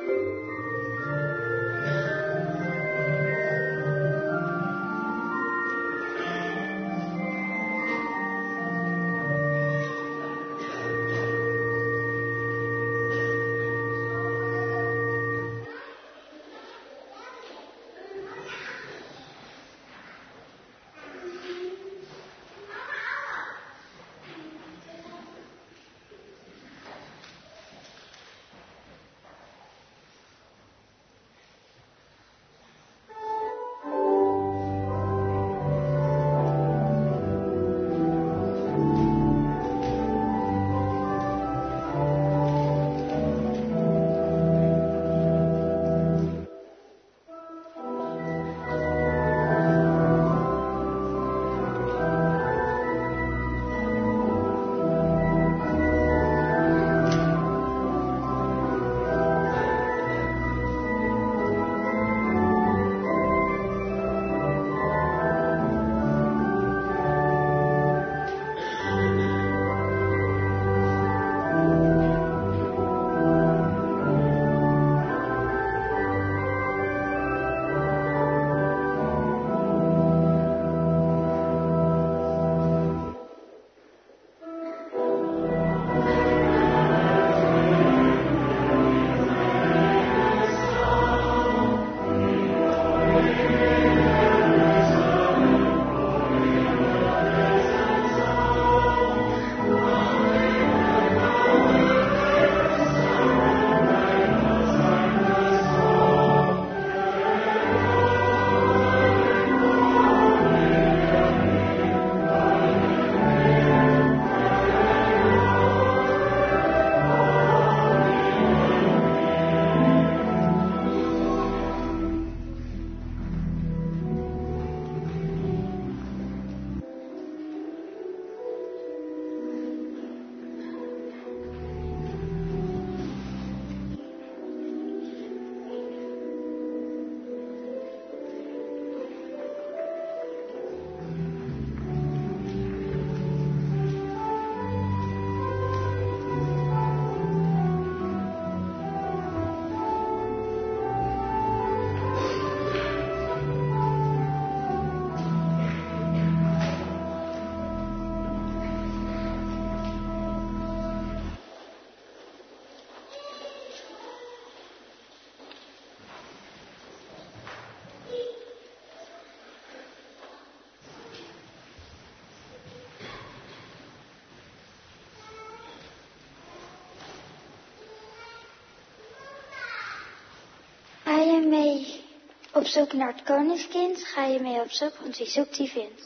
mee op zoek naar het koningskind? Ga je mee op zoek, want wie zoekt die vindt.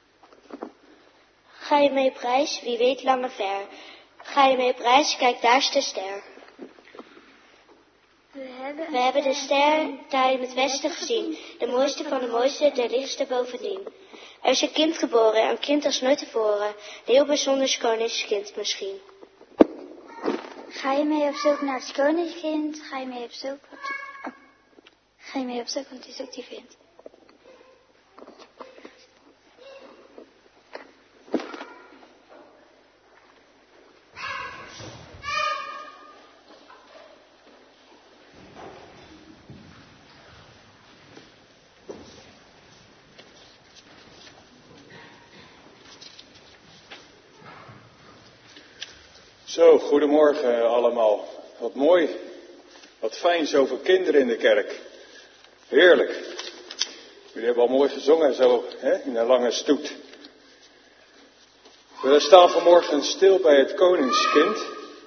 Ga je mee op reis, wie weet lang en ver. Ga je mee op reis, kijk daar is de ster. We hebben de ster daar in het westen gezien. De mooiste van de mooiste, de lichtste bovendien. Er is een kind geboren, een kind als nooit tevoren. Een heel bijzonder koningskind misschien. Ga je mee op zoek naar het koningskind? Ga je mee op zoek, want die zoekt die vindt. Zo, goedemorgen allemaal. Wat mooi. Wat fijn, zoveel kinderen in de kerk. Heerlijk. Jullie hebben al mooi gezongen zo, in een lange stoet. We staan vanmorgen stil bij het koningskind.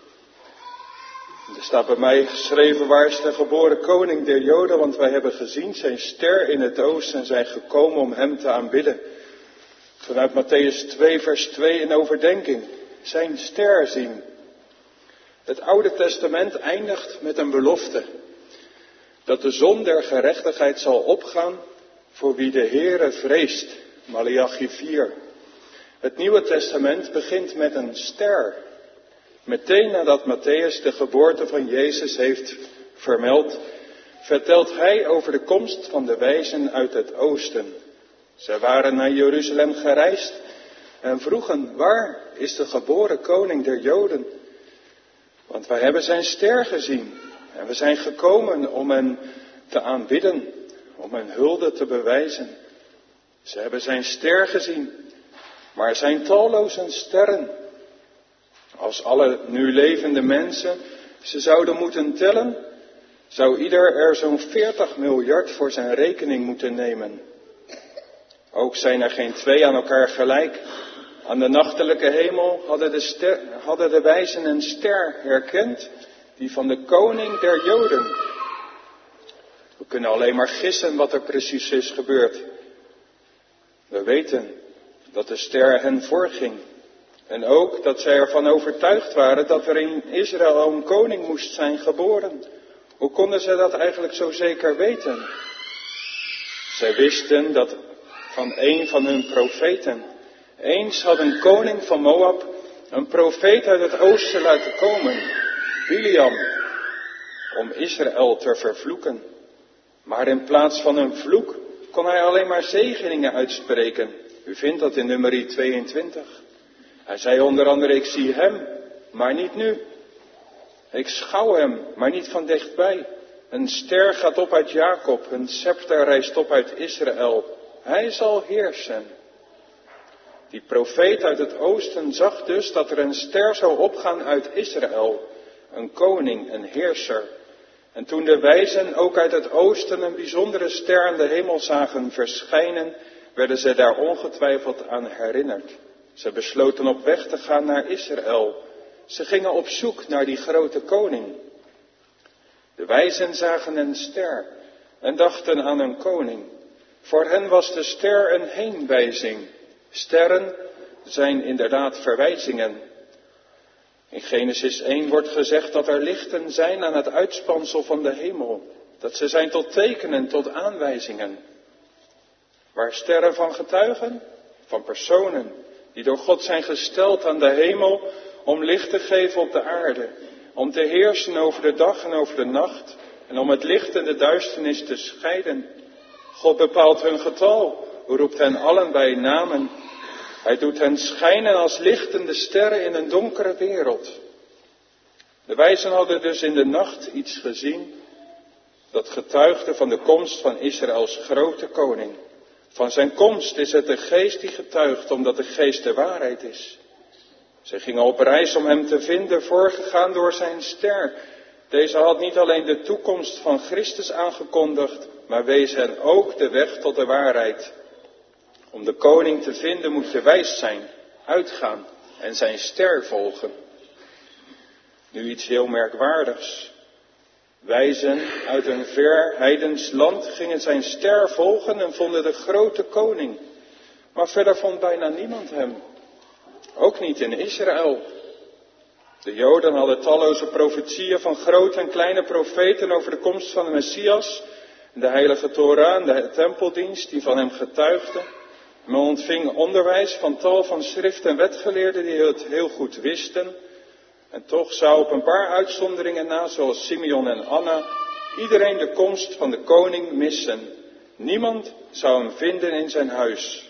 Er staat bij mij geschreven, waar is de geboren koning der Joden? Want wij hebben gezien zijn ster in het oosten en zijn gekomen om hem te aanbidden. Vanuit Mattheüs 2 vers 2 in overdenking. Zijn ster zien. Het Oude Testament eindigt met een belofte. Dat de zon der gerechtigheid zal opgaan voor wie de Heere vreest. Maleachi 4. Het Nieuwe Testament begint met een ster. Meteen nadat Mattheüs de geboorte van Jezus heeft vermeld, vertelt hij over de komst van de wijzen uit het oosten. Zij waren naar Jeruzalem gereisd en vroegen, waar is de geboren koning der Joden? Want wij hebben zijn ster gezien En we zijn gekomen om hen te aanbidden, om hen hulde te bewijzen. Ze hebben zijn ster gezien, maar er zijn talloze sterren. Als alle nu levende mensen ze zouden moeten tellen, zou ieder er zo'n 40 miljard voor zijn rekening moeten nemen. Ook zijn er geen twee aan elkaar gelijk. Aan de nachtelijke hemel hadden de wijzen een ster herkend, die van de koning der Joden. We kunnen alleen maar gissen wat er precies is gebeurd. We weten dat de ster hen voorging. En ook dat zij ervan overtuigd waren dat er in Israël een koning moest zijn geboren. Hoe konden ze dat eigenlijk zo zeker weten? Zij wisten dat van een van hun profeten. Eens had een koning van Moab een profeet uit het oosten laten komen, Biliam, om Israël te vervloeken. Maar in plaats van een vloek kon hij alleen maar zegeningen uitspreken. U vindt dat in nummer 22. Hij zei onder andere, ik zie hem, maar niet nu. Ik schouw hem, maar niet van dichtbij. Een ster gaat op uit Jacob, een scepter rijst op uit Israël. Hij zal heersen. Die profeet uit het oosten zag dus dat er een ster zou opgaan uit Israël. Een koning, een heerser. En toen de wijzen ook uit het oosten een bijzondere ster aan de hemel zagen verschijnen, werden ze daar ongetwijfeld aan herinnerd. Ze besloten op weg te gaan naar Israël. Ze gingen op zoek naar die grote koning. De wijzen zagen een ster en dachten aan een koning. Voor hen was de ster een heenwijzing. Sterren zijn inderdaad verwijzingen. In Genesis 1 wordt gezegd dat er lichten zijn aan het uitspansel van de hemel. Dat ze zijn tot tekenen, tot aanwijzingen. Waar sterren van getuigen? Van personen die door God zijn gesteld aan de hemel om licht te geven op de aarde. Om te heersen over de dag en over de nacht. En om het licht en de duisternis te scheiden. God bepaalt hun getal, roept hen allen bij namen. Hij doet hen schijnen als lichtende sterren in een donkere wereld. De wijzen hadden dus in de nacht iets gezien dat getuigde van de komst van Israëls grote koning. Van zijn komst is het de geest die getuigt, omdat de geest de waarheid is. Ze gingen op reis om hem te vinden, voorgegaan door zijn ster. Deze had niet alleen de toekomst van Christus aangekondigd, maar wees hen ook de weg tot de waarheid. Om de koning te vinden moet je wijs zijn, uitgaan en zijn ster volgen. Nu iets heel merkwaardigs. Wijzen uit een ver heidens land gingen zijn ster volgen en vonden de grote koning. Maar verder vond bijna niemand hem. Ook niet in Israël. De Joden hadden talloze profetieën van grote en kleine profeten over de komst van de Messias. De heilige Torah en de tempeldienst die van hem getuigden. Men ontving onderwijs van tal van schrift- en wetgeleerden die het heel goed wisten. En toch zou op een paar uitzonderingen na, zoals Simeon en Anna, iedereen de komst van de koning missen. Niemand zou hem vinden in zijn huis.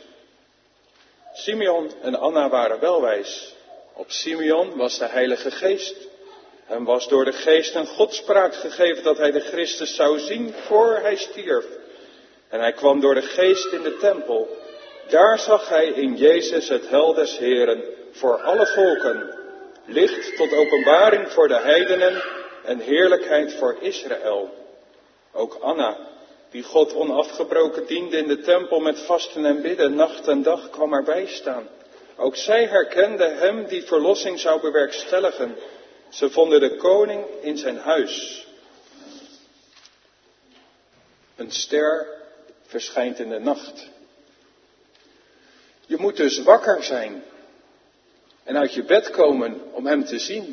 Simeon en Anna waren wel wijs. Op Simeon was de Heilige Geest. Hem was door de Geest een godspraak gegeven dat hij de Christus zou zien voor hij stierf. En hij kwam door de Geest in de tempel. Daar zag hij in Jezus het heil des Heren voor alle volken. Licht tot openbaring voor de heidenen en heerlijkheid voor Israël. Ook Anna, die God onafgebroken diende in de tempel met vasten en bidden, nacht en dag, kwam erbij staan. Ook zij herkende hem die verlossing zou bewerkstelligen. Ze vonden de koning in zijn huis. Een ster verschijnt in de nacht. Je moet dus wakker zijn en uit je bed komen om hem te zien.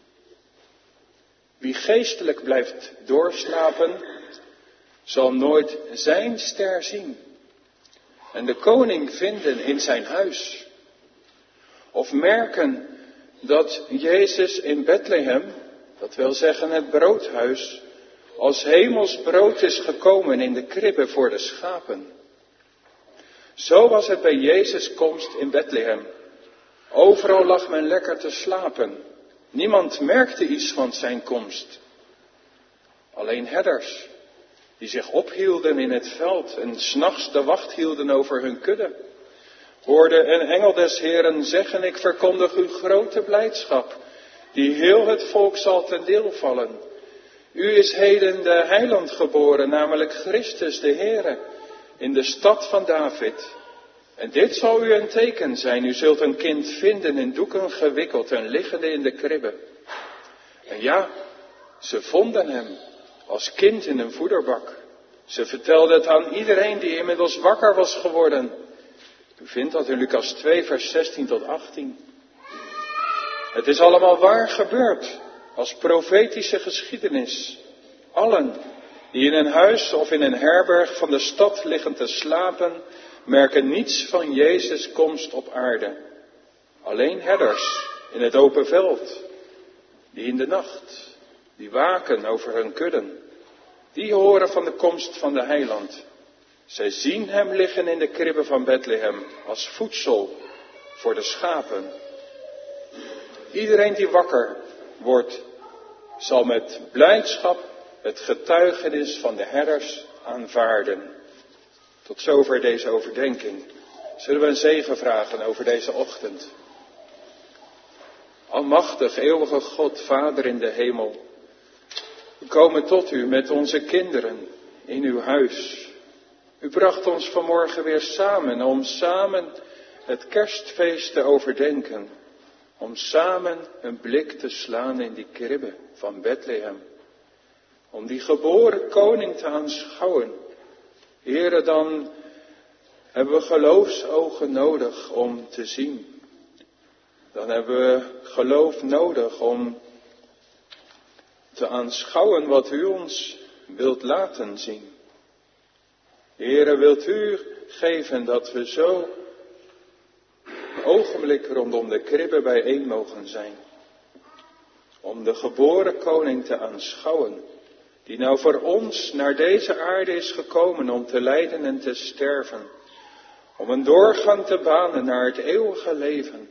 Wie geestelijk blijft doorslapen, zal nooit zijn ster zien en de koning vinden in zijn huis. Of merken dat Jezus in Bethlehem, dat wil zeggen het broodhuis, als hemels brood is gekomen in de kribbe voor de schapen. Zo was het bij Jezus' komst in Bethlehem. Overal lag men lekker te slapen. Niemand merkte iets van zijn komst. Alleen herders, die zich ophielden in het veld en 's nachts de wacht hielden over hun kudde, hoorden een engel des Heeren zeggen, ik verkondig u grote blijdschap, die heel het volk zal ten deel vallen. U is heden de heiland geboren, namelijk Christus de Heere, in de stad van David. En dit zal u een teken zijn, u zult een kind vinden in doeken gewikkeld en liggende in de kribbe. En ja, ze vonden hem als kind in een voederbak. Ze vertelden het aan iedereen die inmiddels wakker was geworden. U vindt dat in Lucas 2, vers 16 tot 18. Het is allemaal waar gebeurd, als profetische geschiedenis. Allen die in een huis of in een herberg van de stad liggen te slapen, merken niets van Jezus' komst op aarde. Alleen herders in het open veld, die in de nacht, die waken over hun kudden, die horen van de komst van de heiland. Zij zien hem liggen in de kribbe van Bethlehem als voedsel voor de schapen. Iedereen die wakker wordt, zal met blijdschap het getuigenis van de herders aanvaarden. Tot zover deze overdenking. Zullen we een zegen vragen over deze ochtend? Almachtig, eeuwige God, Vader in de hemel. We komen tot u met onze kinderen in uw huis. U bracht ons vanmorgen weer samen om samen het kerstfeest te overdenken. Om samen een blik te slaan in die kribbe van Bethlehem. Om die geboren koning te aanschouwen. Heere, dan hebben we geloofsogen nodig om te zien. Dan hebben we geloof nodig om te aanschouwen wat u ons wilt laten zien. Heere, wilt u geven dat we zo een ogenblik rondom de kribbe bijeen mogen zijn. Om de geboren koning te aanschouwen. Die nou voor ons naar deze aarde is gekomen om te lijden en te sterven. Om een doorgang te banen naar het eeuwige leven.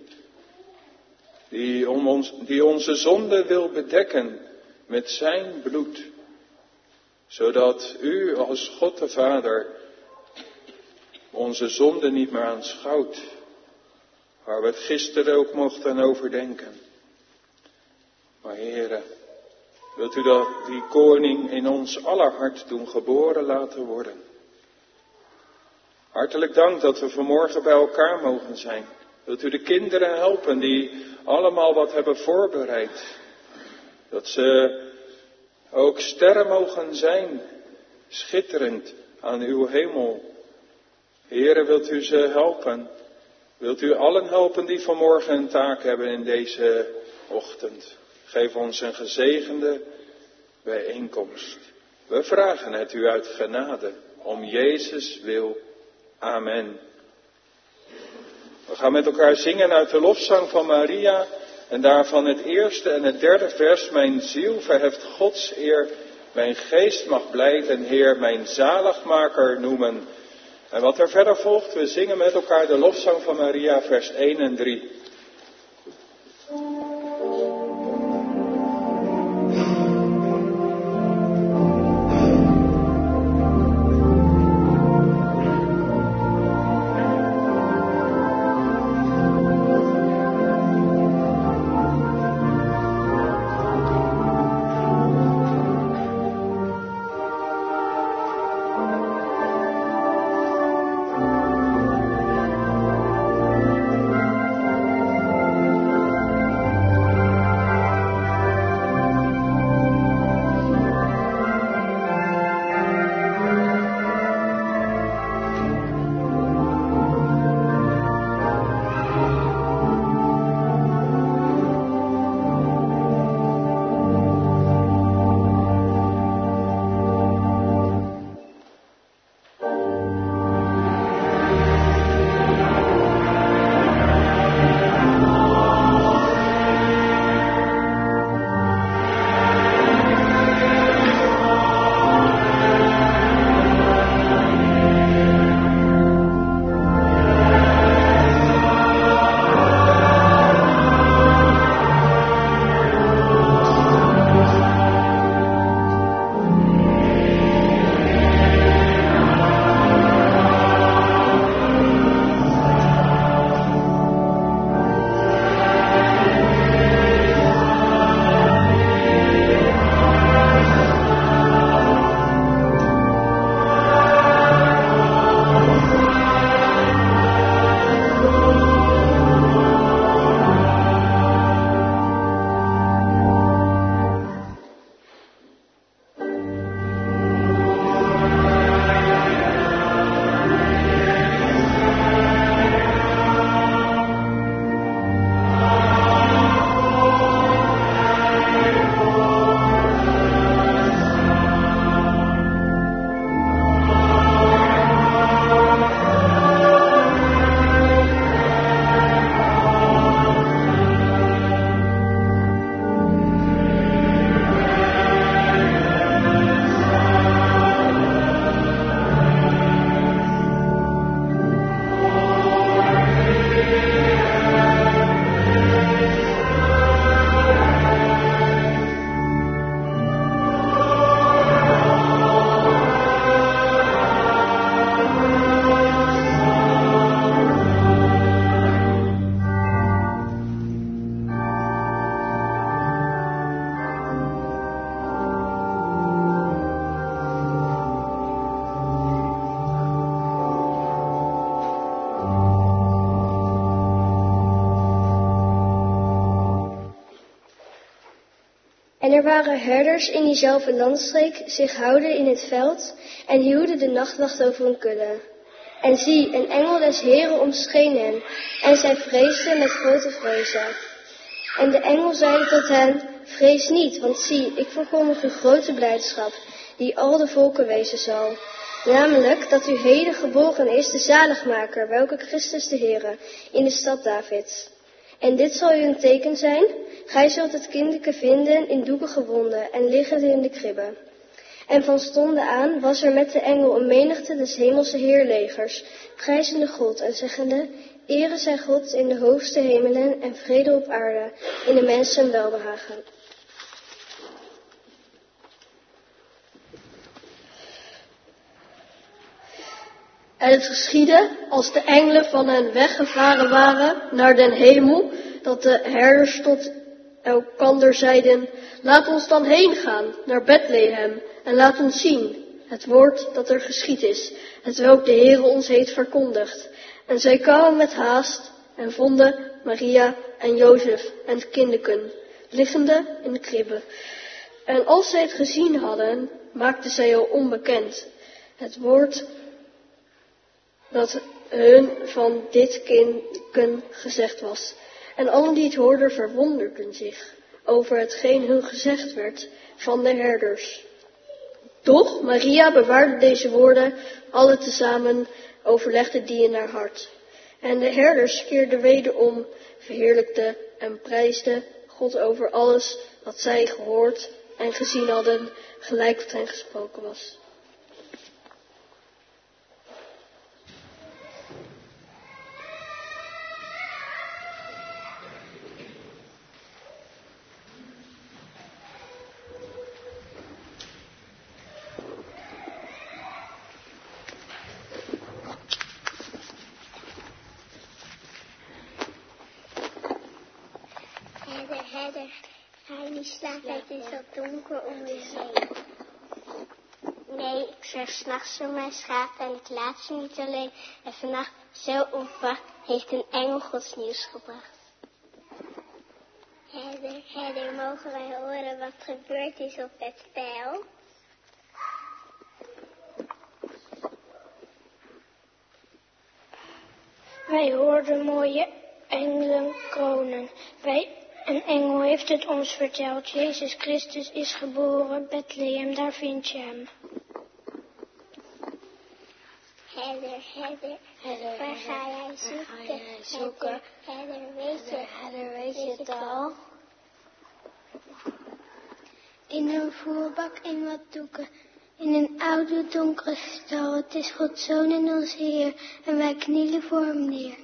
Die onze zonde wil bedekken met zijn bloed. Zodat u als God de Vader onze zonde niet meer aanschouwt. Waar we het gisteren ook mochten overdenken. Maar Heere, wilt u dat die koning in ons aller hart doen geboren laten worden. Hartelijk dank dat we vanmorgen bij elkaar mogen zijn. Wilt u de kinderen helpen die allemaal wat hebben voorbereid. Dat ze ook sterren mogen zijn, schitterend aan uw hemel. Heere, wilt u ze helpen? Wilt u allen helpen die vanmorgen een taak hebben in deze ochtend? Geef ons een gezegende bijeenkomst. We vragen het u uit genade, om Jezus wil. Amen. We gaan met elkaar zingen uit de lofzang van Maria. En daarvan het eerste en het derde vers. Mijn ziel verheft Gods eer. Mijn geest mag blijden, Heer, mijn zaligmaker noemen. En wat er verder volgt, we zingen met elkaar de lofzang van Maria, vers 1 en 3. En er waren herders in diezelfde landstreek zich houden in het veld en hielden de nachtwacht over hun kudde. En zie, een engel des Heren omscheen hen, en zij vreesden met grote vrezen. En de engel zeide tot hen, vrees niet, want zie, ik verkondig u grote blijdschap, die al de volken wezen zal. Namelijk dat u heden geboren is de zaligmaker, welke Christus de Heere, in de stad Davids. En dit zal u een teken zijn, gij zult het kindeke vinden in doeken gewonden en liggend in de kribbe. En van stonden aan was er met de engel een menigte des hemelse heerlegers, prijzende God en zeggende, Ere zij God in de hoogste hemelen en vrede op aarde, in de mensen welbehagen. En het geschiedde, als de engelen van hen weggevaren waren naar den hemel, dat de herders tot elkander zeiden, laat ons dan heen gaan naar Bethlehem en laat ons zien het woord dat er geschied is, hetwelk de Heere ons heeft verkondigd. En zij kwamen met haast en vonden Maria en Jozef en het kindeken, liggende in de kribbe. En als zij het gezien hadden, maakten zij al onbekend het woord dat hun van dit kindeken gezegd was. En allen die het hoorden verwonderden zich over hetgeen hun gezegd werd van de herders. Doch Maria bewaarde deze woorden, alle tezamen overlegde die in haar hart. En de herders keerden wederom, verheerlijkten en prijsden God over alles wat zij gehoord en gezien hadden, gelijk wat hen gesproken was. Herder, hij die slaapt, het is al donker om je heen. Nee, ik zorg 's nachts voor mijn schapen en ik laat ze niet alleen. En vannacht, zo onverwacht, heeft een engel Gods nieuws gebracht. Herder, mogen wij horen wat gebeurd is op het pijl? Wij hoorden mooie engelen kronen. Een engel heeft het ons verteld. Jezus Christus is geboren. Bethlehem, daar vind je hem. Herder, waar ga jij zoeken? Herder, weet je het al? In een voerbak in wat doeken. In een oude donkere stal. Het is Gods Zoon en onze Heer. En wij knielen voor hem neer.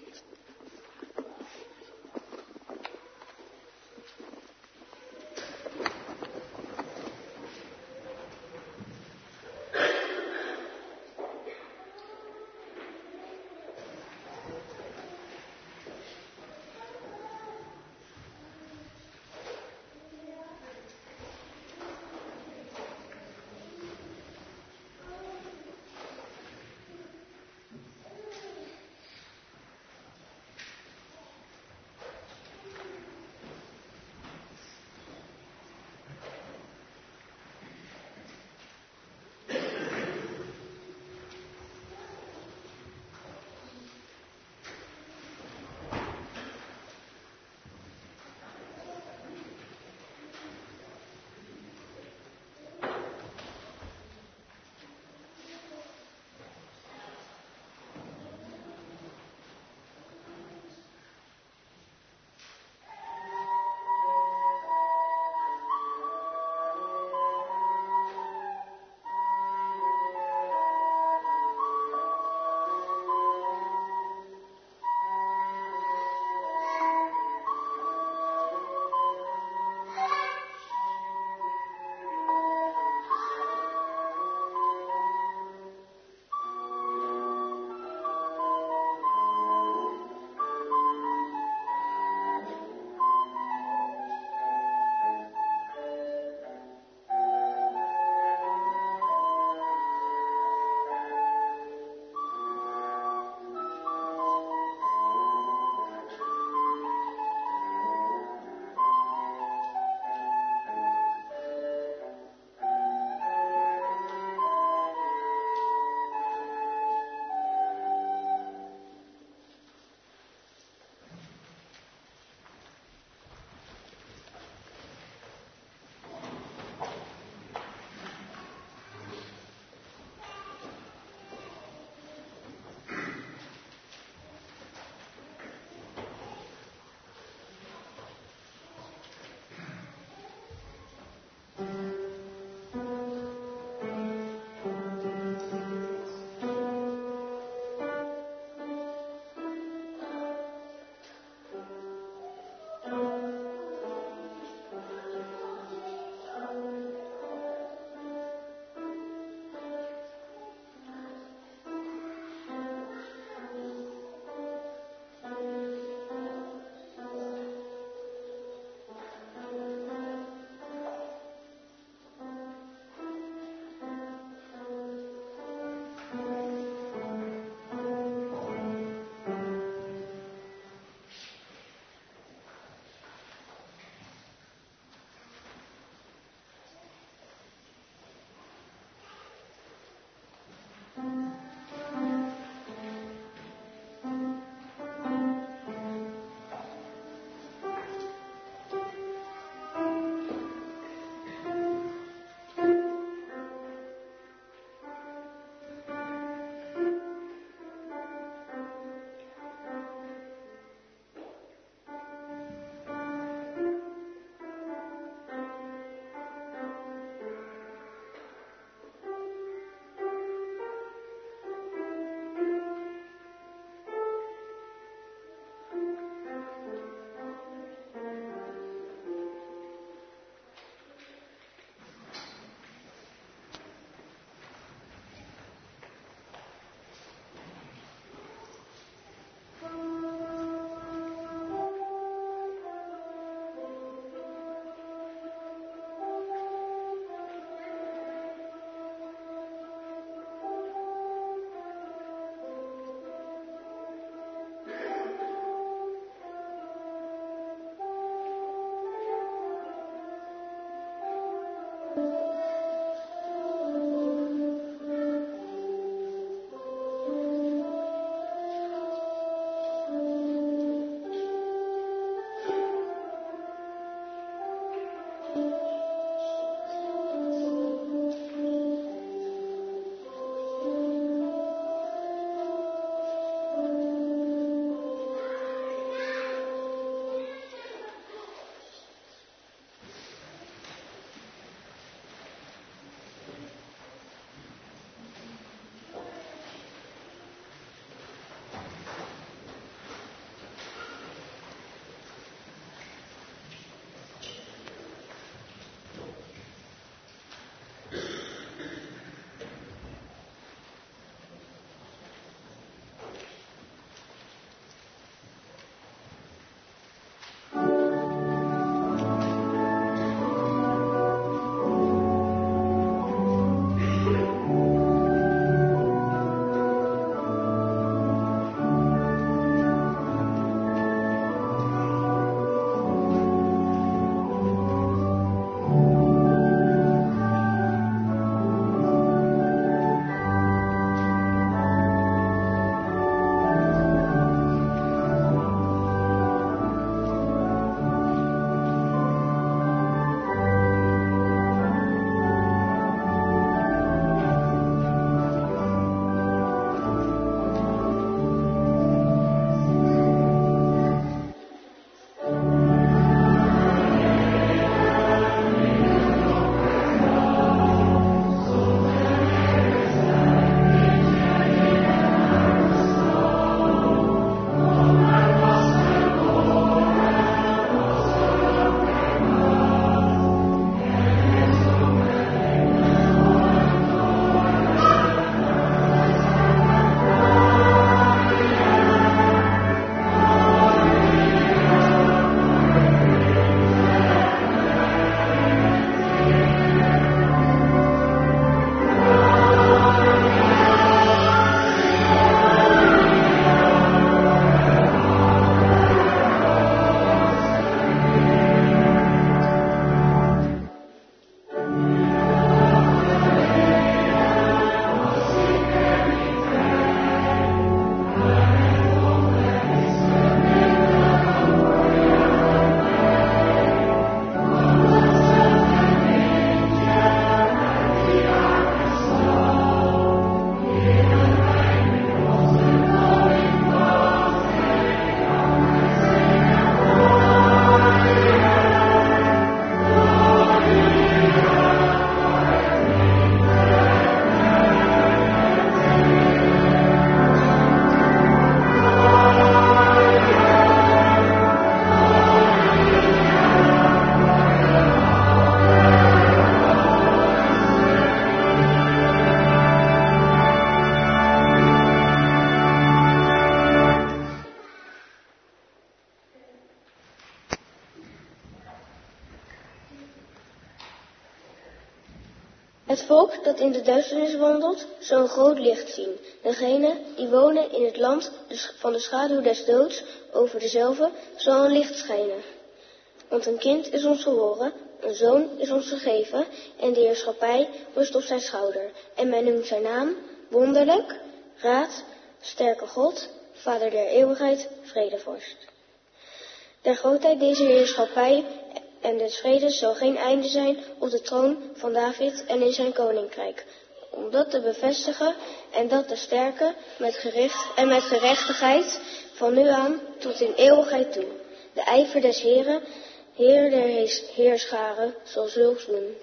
volk dat in de duisternis wandelt, zal een groot licht zien. Degenen die wonen in het land van de schaduw des doods, over dezelve zal een licht schijnen. Want een kind is ons geboren, een zoon is ons gegeven, en de heerschappij rust op zijn schouder. En men noemt zijn naam Wonderlijk, Raad, Sterke God, Vader der eeuwigheid, Vredevorst. Der grootheid deze heerschappij en des vredes zal geen einde zijn op de troon van David en in zijn koninkrijk, om dat te bevestigen en dat te sterken met gerechtigheid van nu aan tot in eeuwigheid toe. De ijver des Heeren, Heer der heerscharen, zal zulks doen.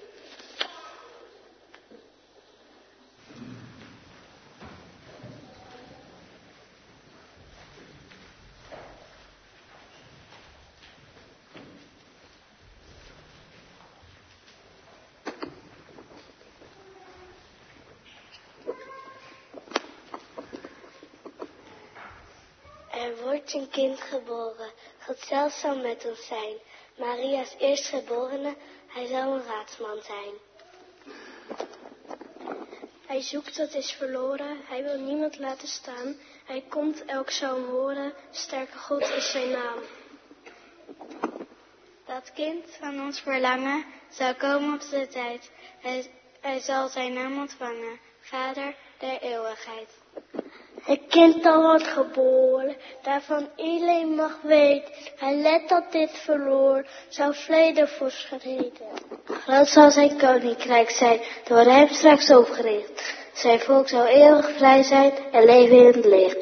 Er wordt een kind geboren, God zelf zal met ons zijn. Maria's eerstgeborene, hij zal een raadsman zijn. Hij zoekt wat is verloren, hij wil niemand laten staan. Hij komt, elk zal hem horen, sterke God is zijn naam. Dat kind van ons verlangen zal komen op zijn tijd. Hij zal zijn naam ontvangen, Vader der eeuwigheid. Het kind dat wordt geboren, daarvan iedereen mag weten. Hij let dat dit verloor, zou Vredevorst geheten. Groot zal zijn koninkrijk zijn, door hem straks opgericht. Zijn volk zal eeuwig vrij zijn en leven in het licht.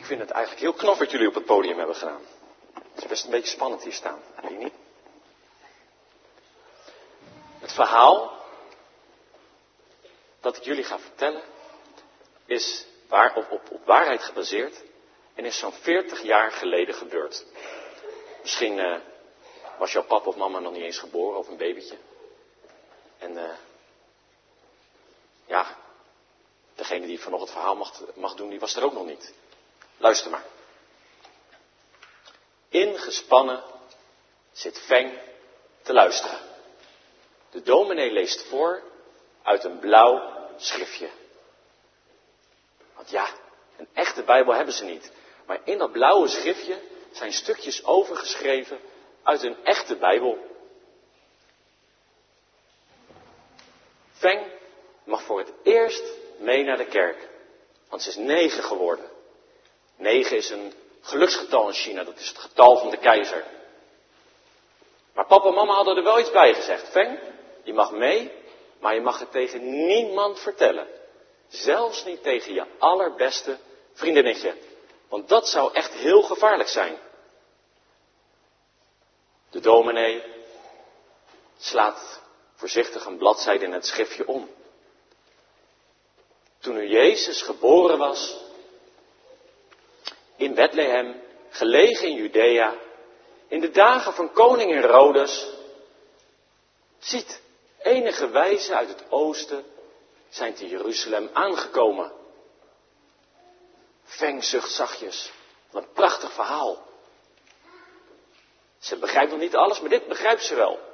Ik vind het eigenlijk heel knap wat jullie op het podium hebben gedaan. Het is best een beetje spannend hier staan. Jullie niet? Het verhaal dat ik jullie ga vertellen is op waarheid gebaseerd en is zo'n 40 jaar geleden gebeurd. Misschien was jouw papa of mama nog niet eens geboren of een babytje. En degene die vanochtend het verhaal mag doen, die was er ook nog niet. Luister maar. Ingespannen zit Feng te luisteren. De dominee leest voor uit een blauw schriftje. Want ja, een echte Bijbel hebben ze niet. Maar in dat blauwe schriftje zijn stukjes overgeschreven uit een echte Bijbel. Feng mag voor het eerst mee naar de kerk. Want ze is 9 geworden. 9 is een geluksgetal in China. Dat is het getal van de keizer. Maar papa en mama hadden er wel iets bij gezegd. Feng, je mag mee, maar je mag het tegen niemand vertellen. Zelfs niet tegen je allerbeste vriendinnetje. Want dat zou echt heel gevaarlijk zijn. De dominee slaat voorzichtig een bladzijde in het schriftje om. Toen nu Jezus geboren was, in Bethlehem, gelegen in Judea, in de dagen van koning Herodes, ziet, enige wijzen uit het oosten zijn te Jeruzalem aangekomen. Feng zucht zachtjes. Wat een prachtig verhaal. Ze begrijpt nog niet alles, maar dit begrijpt ze wel.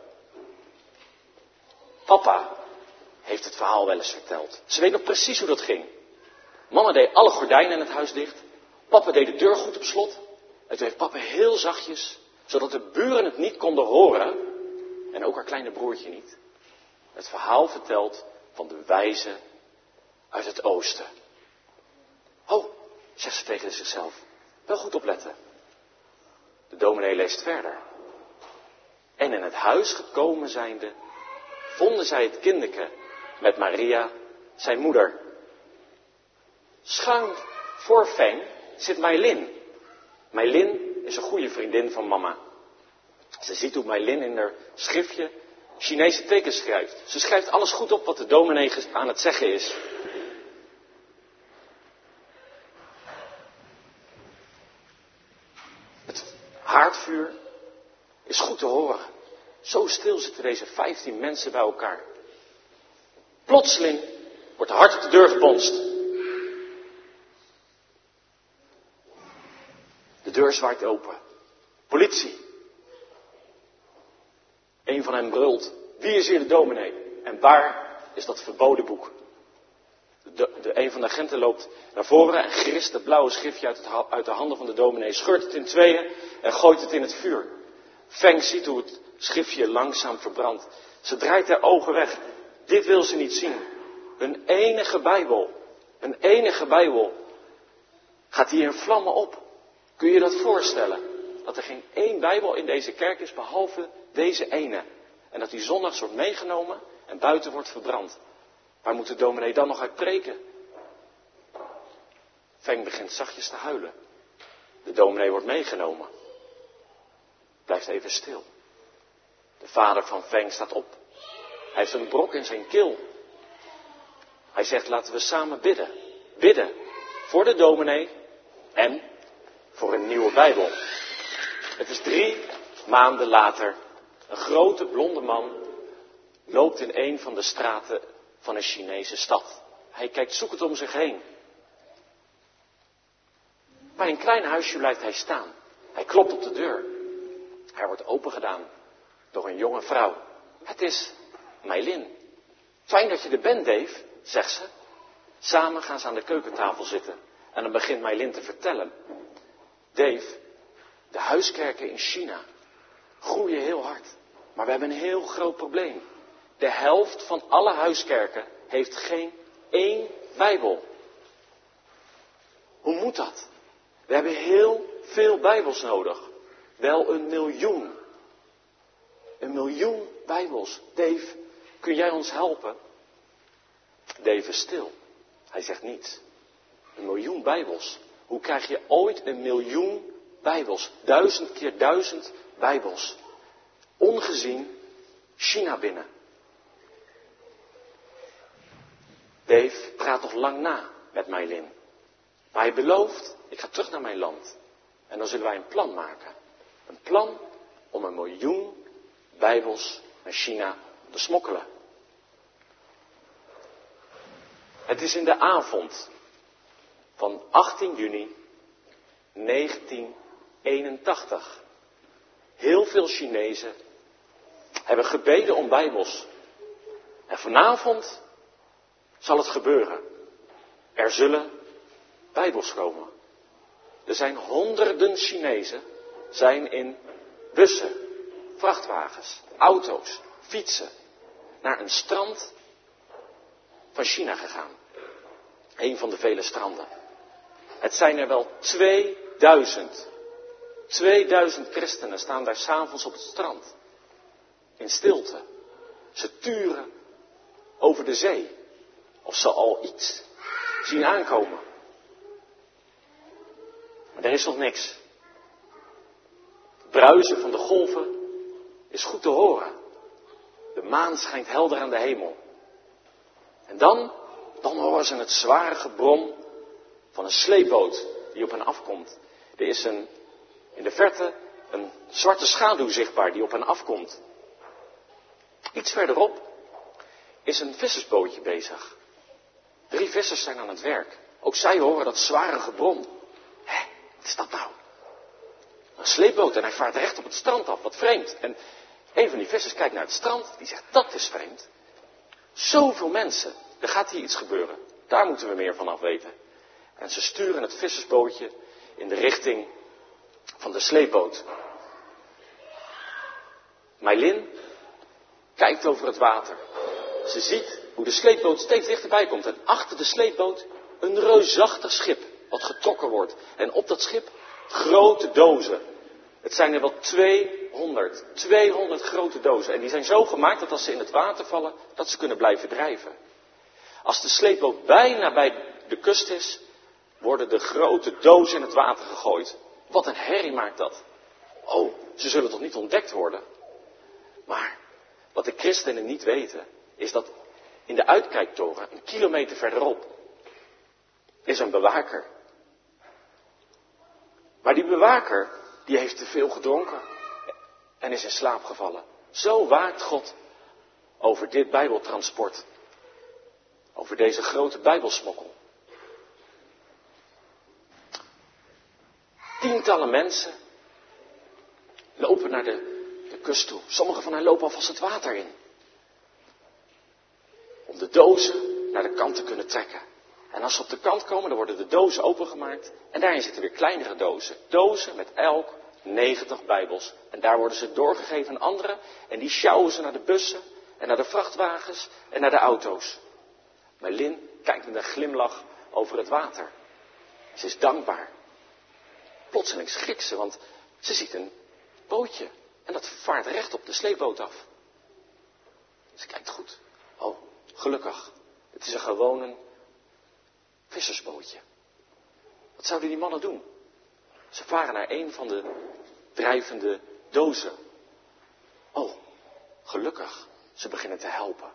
Papa heeft het verhaal wel eens verteld. Ze weet nog precies hoe dat ging. Mama deed alle gordijnen in het huis dicht. Papa deed de deur goed op slot. En toen heeft papa heel zachtjes, zodat de buren het niet konden horen, en ook haar kleine broertje niet, het verhaal verteld van de wijzen uit het oosten. Oh, zegt ze tegen zichzelf, wel goed opletten. De dominee leest verder. En in het huis gekomen zijnde, vonden zij het kinderke met Maria, zijn moeder. Schuin voor Feng zit Meilin. Meilin is een goede vriendin van mama. Ze ziet hoe Meilin in haar schriftje Chinese tekens schrijft. Ze schrijft alles goed op wat de dominee aan het zeggen is. Het haardvuur is goed te horen. Zo stil zitten deze 15 mensen bij elkaar. Plotseling wordt hard op de deur gebonst. De deur zwaait open. Politie. Een van hen brult. Wie is hier de dominee? En waar is dat verboden boek? Een van de agenten loopt naar voren en grist het blauwe schriftje uit de handen van de dominee. Scheurt het in tweeën en gooit het in het vuur. Feng ziet hoe het schriftje langzaam verbrandt. Ze draait haar ogen weg. Dit wil ze niet zien. Een enige Bijbel gaat hier in vlammen op. Kun je dat voorstellen? Dat er geen één Bijbel in deze kerk is behalve deze ene. En dat die zondags wordt meegenomen en buiten wordt verbrand. Waar moet de dominee dan nog uit preken? Feng begint zachtjes te huilen. De dominee wordt meegenomen. Blijft even stil. De vader van Feng staat op. Hij heeft een brok in zijn keel. Hij zegt, laten we samen bidden. Bidden voor de dominee en voor een nieuwe Bijbel. Het is 3 maanden later. Een grote blonde man loopt in een van de straten van een Chinese stad. Hij kijkt zoekend om zich heen. Bij een klein huisje blijft hij staan. Hij klopt op de deur. Hij wordt opengedaan door een jonge vrouw. Het is Meilin. Fijn dat je er bent, Dave, zegt ze. Samen gaan ze aan de keukentafel zitten. En dan begint Meilin te vertellen. Dave, de huiskerken in China groeien heel hard. Maar we hebben een heel groot probleem. De helft van alle huiskerken heeft geen 1 Bijbel. Hoe moet dat? We hebben heel veel Bijbels nodig. Wel 1 miljoen. 1 miljoen Bijbels. Dave, kun jij ons helpen? Dave is stil. Hij zegt niets. 1 miljoen Bijbels. Hoe krijg je ooit 1 miljoen Bijbels, 1000 keer 1000 Bijbels, ongezien China binnen? Dave praat nog lang na met Mailin. Maar hij belooft, ik ga terug naar mijn land. En dan zullen wij een plan maken. Een plan om 1 miljoen Bijbels naar China te smokkelen. Het is in de avond van 18 juni 1981. Heel veel Chinezen hebben gebeden om Bijbels. En vanavond zal het gebeuren. Er zullen Bijbels komen. Er zijn honderden Chinezen zijn in bussen, vrachtwagens, auto's, fietsen naar een strand van China gegaan. Een van de vele stranden. Het zijn er wel 2000. 2000 christenen staan daar 's avonds op het strand. In stilte. Ze turen over de zee. Of ze al iets zien aankomen. Maar er is nog niks. Het bruisen van de golven is goed te horen. De maan schijnt helder aan de hemel. En dan horen ze het zware gebrom van een sleepboot die op hen afkomt. Er is in de verte een zwarte schaduw zichtbaar die op hen afkomt. Iets verderop is een vissersbootje bezig. 3 vissers zijn aan het werk. Ook zij horen dat zware gebrom. Hé, wat is dat nou? Een sleepboot en hij vaart recht op het strand af. Wat vreemd. En een van die vissers kijkt naar het strand. Die zegt, dat is vreemd. Zoveel mensen. Er gaat hier iets gebeuren. Daar moeten we meer van af weten. En ze sturen het vissersbootje in de richting van de sleepboot. Mailin kijkt over het water. Ze ziet hoe de sleepboot steeds dichterbij komt. En achter de sleepboot een reusachtig schip wat getrokken wordt. En op dat schip grote dozen. Het zijn er wel 200 grote dozen. En die zijn zo gemaakt dat als ze in het water vallen, dat ze kunnen blijven drijven. Als de sleepboot bijna bij de kust is, worden de grote dozen in het water gegooid. Wat een herrie maakt dat. Oh, ze zullen toch niet ontdekt worden? Maar wat de christenen niet weten, is dat in de uitkijktoren, 1 kilometer verderop, is een bewaker. Maar die bewaker, die heeft te veel gedronken en is in slaap gevallen. Zo waakt God over dit Bijbeltransport. Over deze grote Bijbelsmokkel. Tientallen mensen lopen naar de kust toe. Sommigen van hen lopen alvast het water in. Om de dozen naar de kant te kunnen trekken. En als ze op de kant komen, dan worden de dozen opengemaakt. En daarin zitten weer kleinere dozen. Dozen met elk 90 Bijbels. En daar worden ze doorgegeven aan anderen. En die sjouwen ze naar de bussen en naar de vrachtwagens en naar de auto's. Mailin kijkt met een glimlach over het water. Ze is dankbaar. Plotseling schrikt ze, want ze ziet een bootje. En dat vaart recht op de sleepboot af. Ze kijkt goed. Oh, gelukkig. Het is een gewone vissersbootje. Wat zouden die mannen doen? Ze varen naar een van de drijvende dozen. Oh, gelukkig. Ze beginnen te helpen.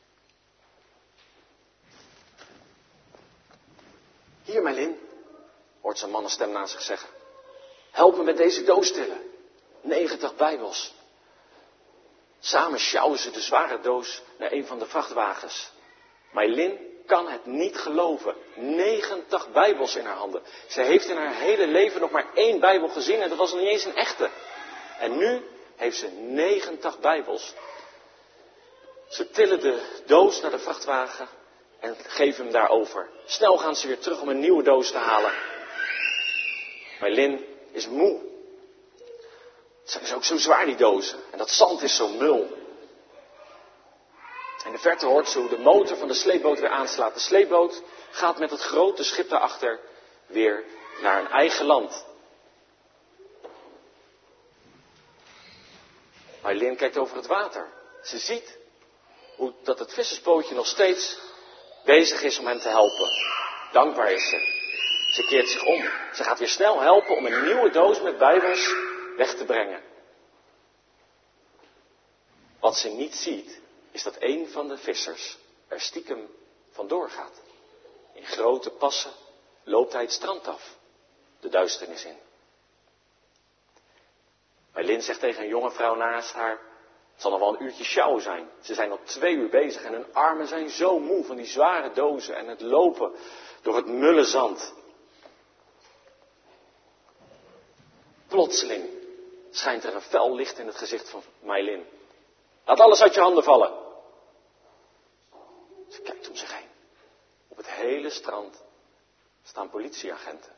Hier, Mailin, hoort zijn mannenstem naast zich zeggen. Help me met deze doos tillen. 90 Bijbels. Samen sjouwen ze de zware doos naar een van de vrachtwagens. Mailin kan het niet geloven. 90 Bijbels in haar handen. Ze heeft in haar hele leven nog maar 1 Bijbel gezien en dat was nog niet eens een echte. En nu heeft ze 90 Bijbels. Ze tillen de doos naar de vrachtwagen en geven hem daarover. Snel gaan ze weer terug om een nieuwe doos te halen. Mailin is moe. Het zijn dus ook zo zwaar, die dozen. En dat zand is zo mul. In de verte hoort ze hoe de motor van de sleepboot weer aanslaat. De sleepboot gaat met het grote schip daarachter weer naar een eigen land. Mailin kijkt over het water. Ze ziet hoe dat het vissersbootje nog steeds bezig is om hen te helpen. Dankbaar is ze. Ze keert zich om. Ze gaat weer snel helpen om een nieuwe doos met Bijbels weg te brengen. Wat ze niet ziet, is dat een van de vissers er stiekem vandoor gaat. In grote passen loopt hij het strand af, de duisternis in. Maylin zegt tegen een jonge vrouw naast haar, het zal nog wel een uurtje sjouwen zijn. Ze zijn al 2 uur bezig en hun armen zijn zo moe van die zware dozen en het lopen door het mulle zand. Plotseling schijnt er een fel licht in het gezicht van Maylin. Laat alles uit je handen vallen. Ze kijkt om zich heen. Op het hele strand staan politieagenten.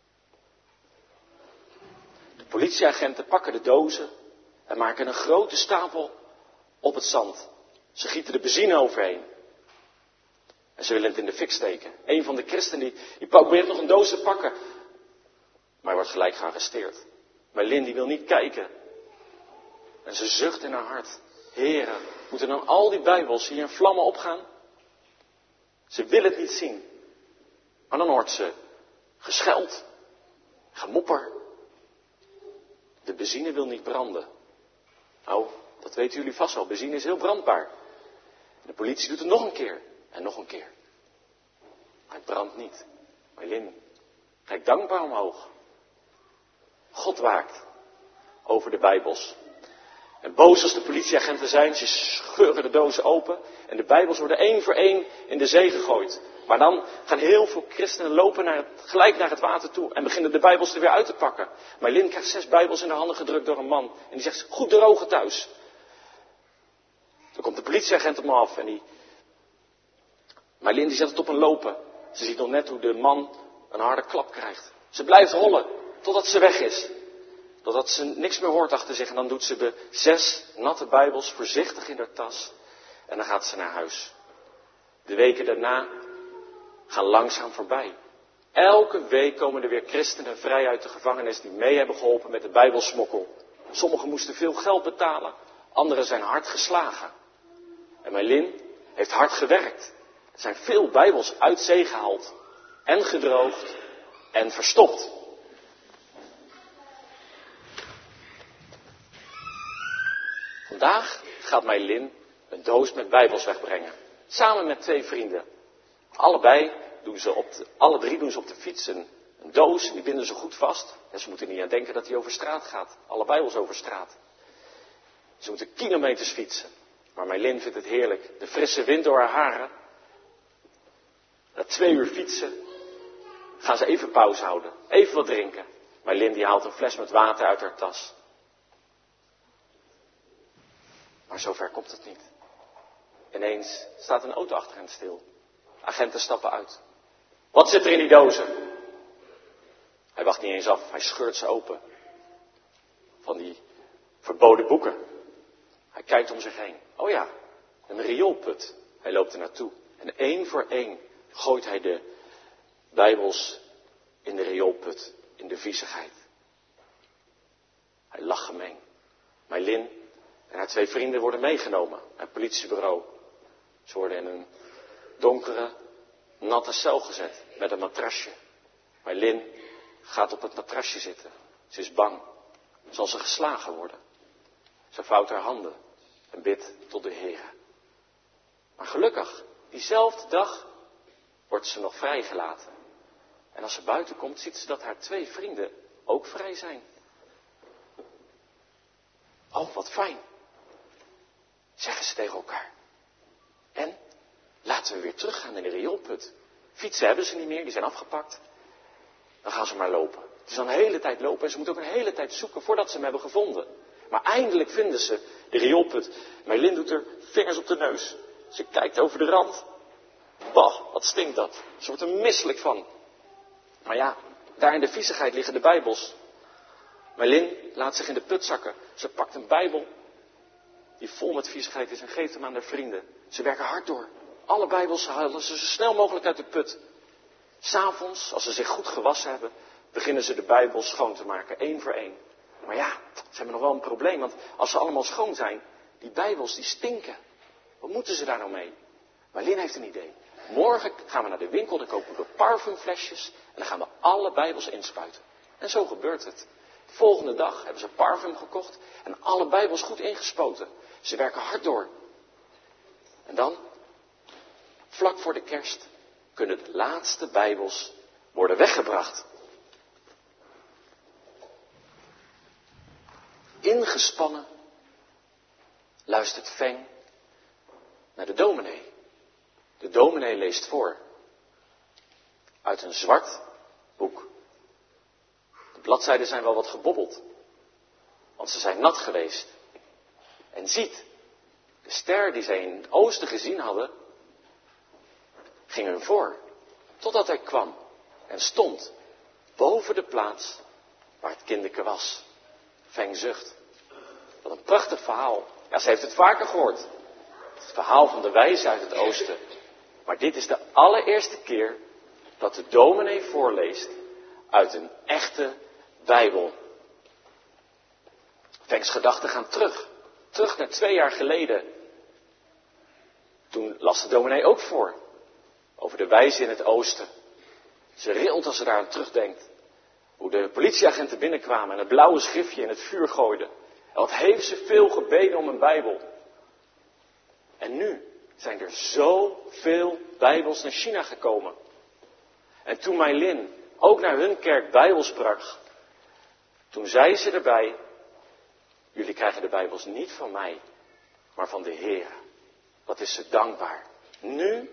De politieagenten pakken de dozen en maken een grote stapel op het zand. Ze gieten de benzine overheen. En ze willen het in de fik steken. Een van de christenen die probeert nog een doos te pakken. Maar hij wordt gelijk gearresteerd. Maylin die wil niet kijken. En ze zucht in haar hart. Heren, moeten dan al die Bijbels hier in vlammen opgaan? Ze wil het niet zien. Maar dan hoort ze gescheld, gemopper. De benzine wil niet branden. Nou, dat weten jullie vast wel. Benzine is heel brandbaar. En de politie doet het nog een keer. En nog een keer. Maar het brandt niet. Maylin kijkt dankbaar omhoog. God waakt over de Bijbels. En boos als de politieagenten zijn, ze scheuren de dozen open. En de Bijbels worden 1 voor 1 in de zee gegooid. Maar dan gaan heel veel christenen lopen gelijk naar het water toe. En beginnen de Bijbels er weer uit te pakken. Maylin krijgt 6 Bijbels in de handen gedrukt door een man. En die zegt, goed drogen thuis. Dan komt de politieagent op me af. En Maylin die zet het op een lopen. Ze ziet nog net hoe de man een harde klap krijgt. Ze blijft hollen totdat ze weg is. Totdat ze niks meer hoort achter zich. En dan doet ze de 6 natte Bijbels voorzichtig in haar tas. En dan gaat ze naar huis. De weken daarna gaan langzaam voorbij. Elke week komen er weer christenen vrij uit de gevangenis die mee hebben geholpen met de Bijbelsmokkel. Sommigen moesten veel geld betalen. Anderen zijn hard geslagen. En Maylin heeft hard gewerkt. Er zijn veel Bijbels uit zee gehaald. En gedroogd. En verstopt. Vandaag gaat Maylin een doos met Bijbels wegbrengen. Samen met 2 vrienden. Alle 3 doen ze op de fiets een doos en die binden ze goed vast. En ze moeten niet aan denken dat hij over straat gaat. Alle Bijbels over straat. Ze moeten kilometers fietsen. Maar Maylin vindt het heerlijk. De frisse wind door haar haren. Na 2 uur fietsen gaan ze even pauze houden. Even wat drinken. Maylin die haalt een fles met water uit haar tas. Maar zover komt het niet. Ineens staat een auto achter hen stil. Agenten stappen uit. Wat zit er in die dozen? Hij wacht niet eens af. Hij scheurt ze open. Van die verboden boeken. Hij kijkt om zich heen. Oh ja, een rioolput. Hij loopt er naartoe. En 1 voor 1 gooit hij de Bijbels in de rioolput. In de viezigheid. Hij lacht gemeen. Maylin en haar 2 vrienden worden meegenomen naar het politiebureau. Ze worden in een donkere, natte cel gezet met een matrasje. Maylin gaat op het matrasje zitten. Ze is bang. Zal ze geslagen worden? Ze vouwt haar handen en bidt tot de Heere. Maar gelukkig, diezelfde dag wordt ze nog vrijgelaten. En als ze buiten komt, ziet ze dat haar 2 vrienden ook vrij zijn. Oh, wat fijn, zeggen ze tegen elkaar. En laten we weer teruggaan in de rioolput. Fietsen hebben ze niet meer, die zijn afgepakt. Dan gaan ze maar lopen. Het is dan een hele tijd lopen en ze moeten ook een hele tijd zoeken voordat ze hem hebben gevonden. Maar eindelijk vinden ze de rioolput. Maylin doet er vingers op de neus. Ze kijkt over de rand. Bah, wat stinkt dat. Ze wordt er misselijk van. Maar ja, daar in de viezigheid liggen de Bijbels. Maylin laat zich in de put zakken. Ze pakt een Bijbel die vol met viezigheid is en geeft hem aan haar vrienden. Ze werken hard door. Alle Bijbels halen ze zo snel mogelijk uit de put. 'S'avonds, als ze zich goed gewassen hebben, beginnen ze de Bijbels schoon te maken, 1 voor 1. Maar ja, ze hebben nog wel een probleem, want als ze allemaal schoon zijn, die Bijbels die stinken. Wat moeten ze daar nou mee? Maylin heeft een idee. Morgen gaan we naar de winkel, dan kopen we parfumflesjes en dan gaan we alle Bijbels inspuiten. En zo gebeurt het. De volgende dag hebben ze parfum gekocht en alle Bijbels goed ingespoten. Ze werken hard door. En dan, vlak voor de kerst, kunnen de laatste Bijbels worden weggebracht. Ingespannen luistert Feng naar de dominee. De dominee leest voor. Uit een zwart boek. De bladzijden zijn wel wat gebobbeld. Want ze zijn nat geweest. En ziet, de ster die zij in het oosten gezien hadden, ging hun voor. Totdat hij kwam en stond boven de plaats waar het kinderke was. Feng zucht. Wat een prachtig verhaal. Ja, ze heeft het vaker gehoord. Het verhaal van de wijze uit het oosten. Maar dit is de allereerste keer dat de dominee voorleest uit een echte Bijbel. Fengs gedachten gaan terug. Terug naar 2 jaar geleden. Toen las de dominee ook voor. Over de wijze in het oosten. Ze rilt als ze daar aan terugdenkt. Hoe de politieagenten binnenkwamen en het blauwe schriftje in het vuur gooiden. En wat heeft ze veel gebeden om een Bijbel. En nu zijn er zoveel Bijbels naar China gekomen. En toen Meilin ook naar hun kerk Bijbels bracht, toen zei ze erbij, jullie krijgen de Bijbels niet van mij, maar van de Heer. Wat is ze dankbaar. Nu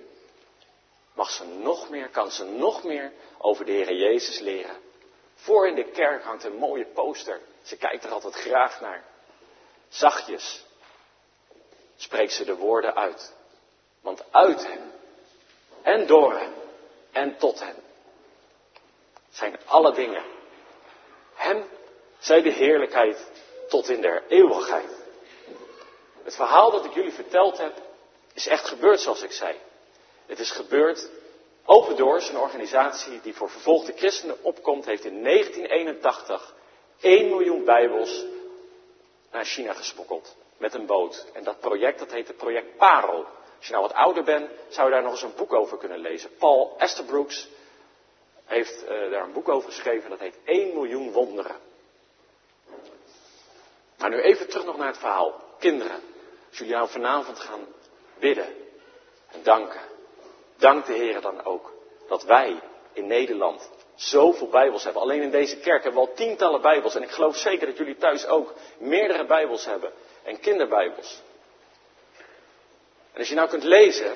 kan ze nog meer over de Heer Jezus leren. Voor in de kerk hangt een mooie poster. Ze kijkt er altijd graag naar. Zachtjes spreekt ze de woorden uit. Want uit hem en door hem en tot hem zijn alle dingen. Hem zij de heerlijkheid tot in der eeuwigheid. Het verhaal dat ik jullie verteld heb is echt gebeurd zoals ik zei. Het is gebeurd. Open Doors, een organisatie die voor vervolgde christenen opkomt, heeft in 1981 1 miljoen Bijbels naar China gesmokkeld. Met een boot. En dat project, dat heette project Parel. Als je nou wat ouder bent, zou je daar nog eens een boek over kunnen lezen. Paul Esterbroeks heeft daar een boek over geschreven. Dat heet 1 miljoen wonderen. Maar nu even terug nog naar het verhaal. Kinderen, als jullie nou vanavond gaan bidden en danken. Dank de Heer dan ook dat wij in Nederland zoveel Bijbels hebben. Alleen in deze kerk hebben we al tientallen Bijbels. En ik geloof zeker dat jullie thuis ook meerdere Bijbels hebben. En kinderbijbels. En als je nou kunt lezen,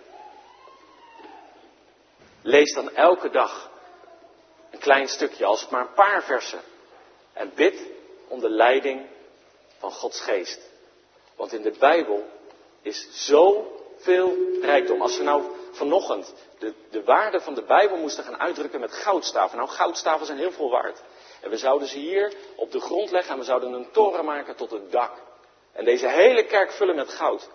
lees dan elke dag een klein stukje, als het maar een paar versen. En bid om de leiding van Gods geest. Want in de Bijbel is zoveel rijkdom. Als we nou vanochtend de waarde van de Bijbel moesten gaan uitdrukken met goudstaven. Nou, goudstaven zijn heel veel waard. En we zouden ze hier op de grond leggen en we zouden een toren maken tot het dak. En deze hele kerk vullen met goud.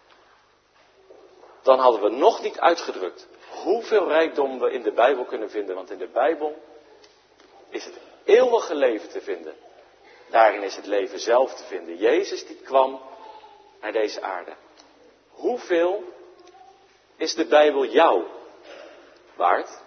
Dan hadden we nog niet uitgedrukt hoeveel rijkdom we in de Bijbel kunnen vinden. Want in de Bijbel is het eeuwige leven te vinden. Daarin is het leven zelf te vinden. Jezus die kwam naar deze aarde. Hoeveel is de Bijbel jou waard?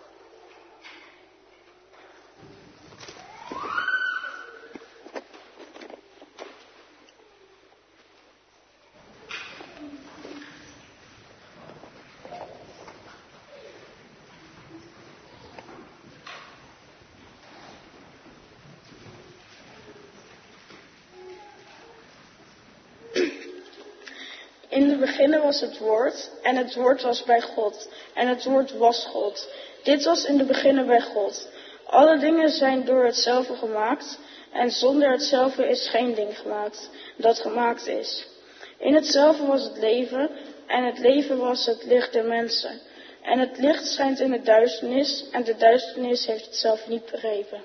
In het begin was het woord, en het woord was bij God, en het woord was God. Dit was in het begin bij God. Alle dingen zijn door hetzelfde gemaakt, en zonder hetzelfde is geen ding gemaakt dat gemaakt is. In hetzelfde was het leven, en het leven was het licht der mensen. En het licht schijnt in de duisternis, en de duisternis heeft het zelf niet begrepen.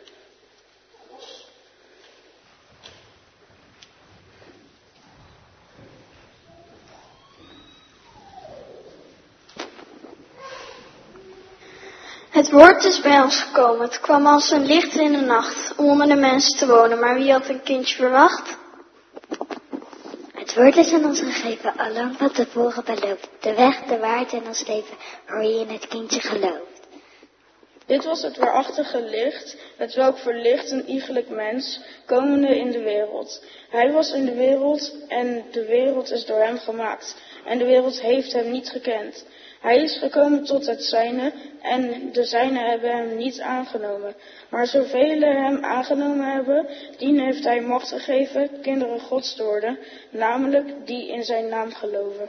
Het woord is bij ons gekomen. Het kwam als een licht in de nacht om onder de mensen te wonen. Maar wie had een kindje verwacht? Het woord is aan ons gegeven, allang van tevoren beloofd. De weg, de waarheid en ons leven, hoor je in het kindje gelooft. Dit was het waarachtige licht, het welk verlicht een iegelijk mens, komende in de wereld. Hij was in de wereld en de wereld is door hem gemaakt. En de wereld heeft hem niet gekend. Hij is gekomen tot het zijne en de zijnen hebben hem niet aangenomen. Maar zoveel hem aangenomen hebben, dien heeft hij macht gegeven kinderen Gods te worden, namelijk die in zijn naam geloven.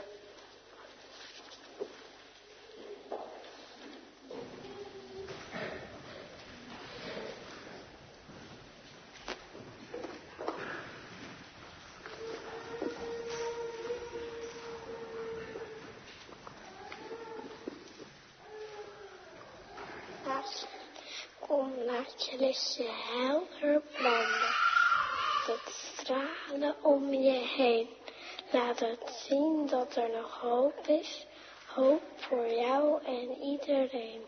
Kom, laat je lichten helder branden. Dat stralen om je heen. Laat het zien dat er nog hoop is. Hoop voor jou en iedereen.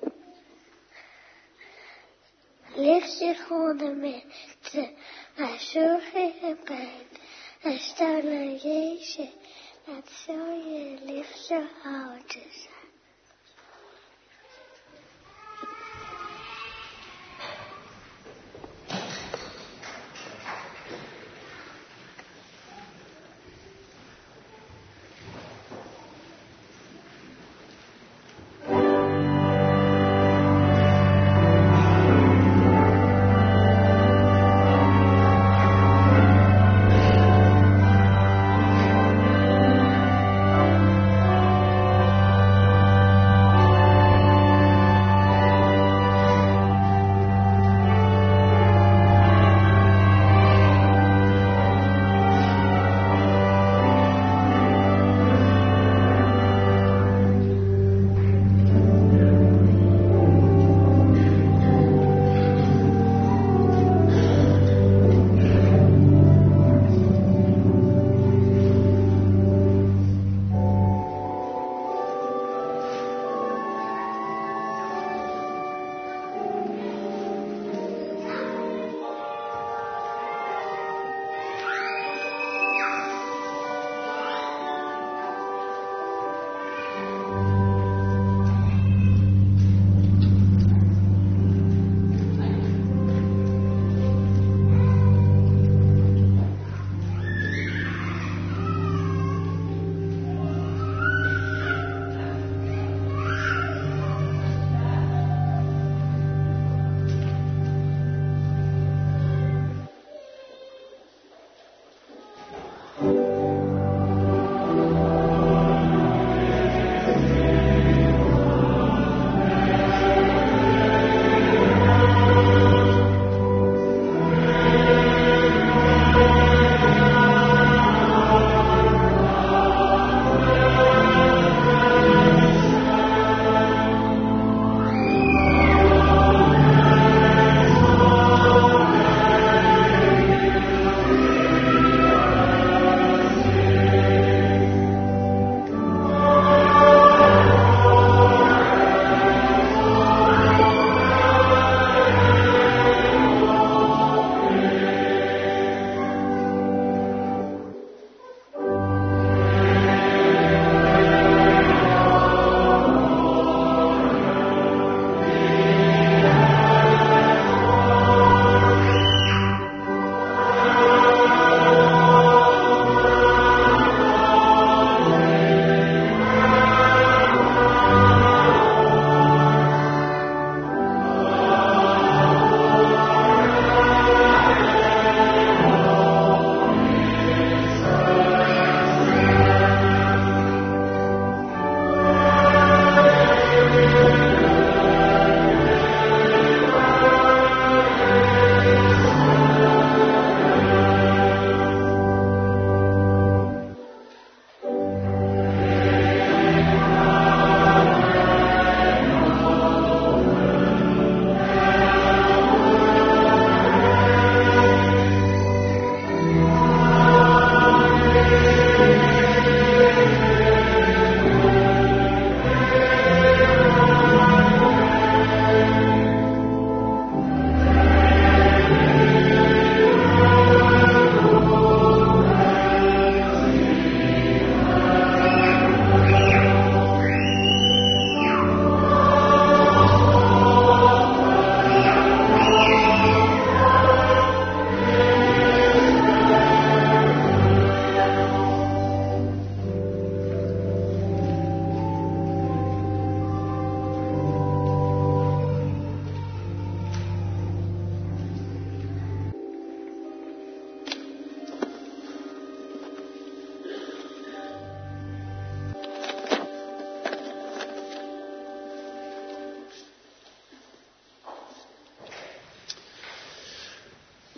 Licht zich onder mensen, maar zorgen en pijn. En staan naar Jezus, laat zo je liefde houden zijn.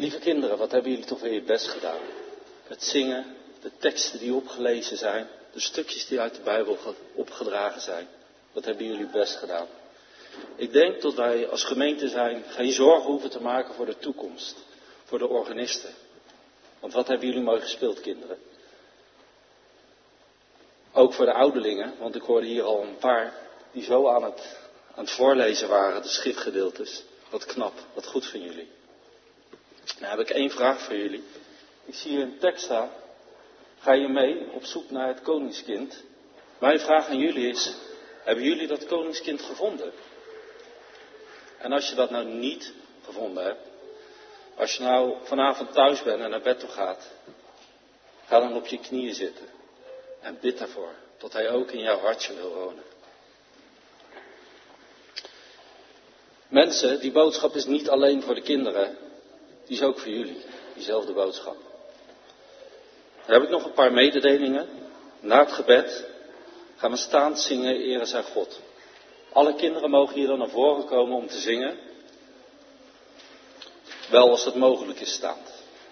Lieve kinderen, wat hebben jullie toch weer je best gedaan? Het zingen, de teksten die opgelezen zijn, de stukjes die uit de Bijbel opgedragen zijn. Wat hebben jullie best gedaan? Ik denk dat wij als gemeente zijn geen zorgen hoeven te maken voor de toekomst. Voor de organisten. Want wat hebben jullie mooi gespeeld, kinderen? Ook voor de ouderlingen, want ik hoorde hier al een paar die zo aan het voorlezen waren, de schriftgedeeltes. Wat knap, wat goed van jullie. Nou heb ik één vraag voor jullie. Ik zie hier een tekst staan. Ga je mee op zoek naar het koningskind? Mijn vraag aan jullie is, hebben jullie dat koningskind gevonden? En als je dat nou niet gevonden hebt, als je nou vanavond thuis bent en naar bed toe gaat, ga dan op je knieën zitten en bid daarvoor, tot hij ook in jouw hartje wil wonen. Mensen, die boodschap is niet alleen voor de kinderen, die is ook voor jullie, diezelfde boodschap. Dan heb ik nog een paar mededelingen. Na het gebed gaan we staand zingen, ere zij God. Alle kinderen mogen hier dan naar voren komen om te zingen. Wel als het mogelijk is staand.